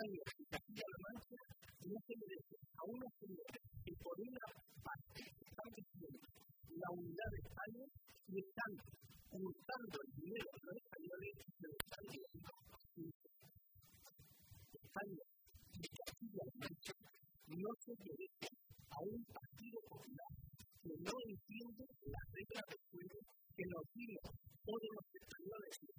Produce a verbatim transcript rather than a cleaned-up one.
España y Castilla-La Mancha no se merece a unos señores que por una parte están diciendo la unidad de España y están hurtando el dinero de los españoles y se lo están llevando a Suiza. España y Castilla-La Mancha no se merecen a un partido popular que no entiende las reglas del juego que nos dimos todos los españoles y